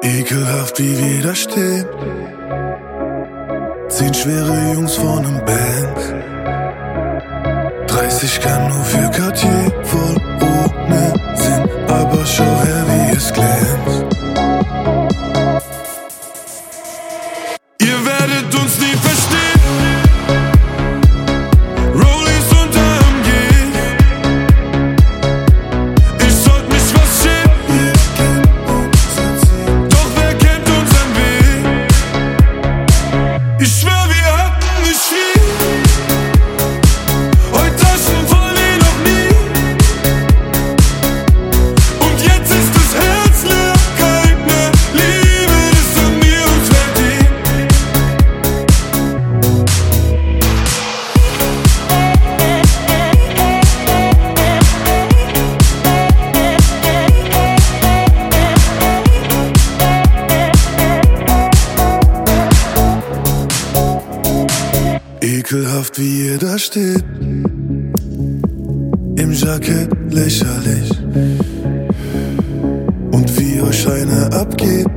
Ekelhaft, wie wir da stehen. 10 schwere Jungs vor nem Benz. 30 kann nur für Cartier, voll ohne Sinn. Aber schau her, wie es glänzt. Ihr werdet uns nie verstehen. Rollies und AMG. Ich sollt mich was schämen. Doch wer kennt unseren Weg? Ich schwör, wir hatten nicht viel. Heute Taschen voll wie noch nie. Und jetzt ist das Herz leer, keine Liebe, das haben wir uns verdient. Ekelhaft, wie ihr da steht. Im Jackett lächerlich. Und wie euch einer abgeht.